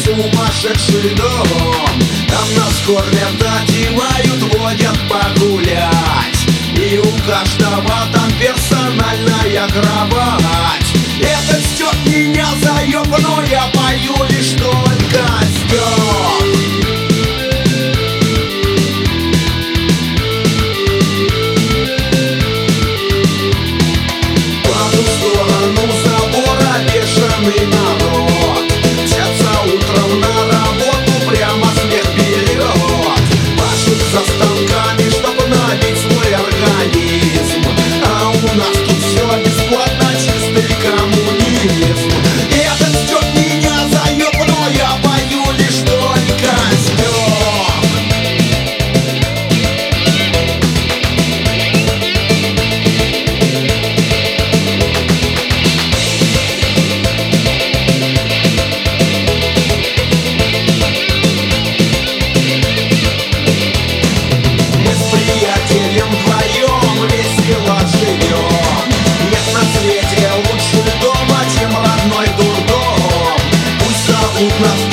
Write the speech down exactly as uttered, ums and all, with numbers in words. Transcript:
сумасшедший дом. Там нас кормят, одевают, водят погулять, и у каждого там персональная кровать. Этот стёб меня заёб, но я пою лишь только стёб. По ту сторону забора бешеный народ мчатся утром на работу, прямо смех берет. Пашут за станками, чтоб набить свой организм, а у нас тут все бесплатно, чистый коммунизм. Этот стёб меня заёб, но я пою лишь только стёб. Мы с приятелем вдвоем весело живем. Нет на свете лучше дома, чем родной дурдом. Пусть зовут нас